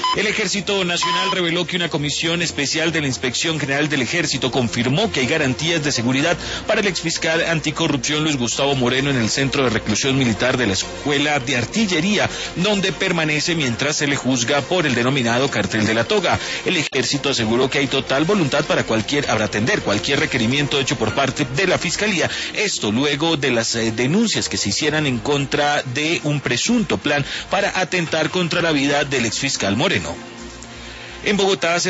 El Ejército Nacional reveló que una comisión especial de la Inspección General del Ejército confirmó que hay garantías de seguridad para el exfiscal anticorrupción Luis Gustavo Moreno en el centro de reclusión militar de la Escuela de Artillería, donde permanece mientras se le juzga por el denominado cartel de la toga. El Ejército aseguró que hay total voluntad para atender cualquier requerimiento hecho por parte de la Fiscalía. Esto luego de las denuncias que se hicieran en contra de un presunto plan para atentar contra la vida del exfiscal Moreno. En Bogotá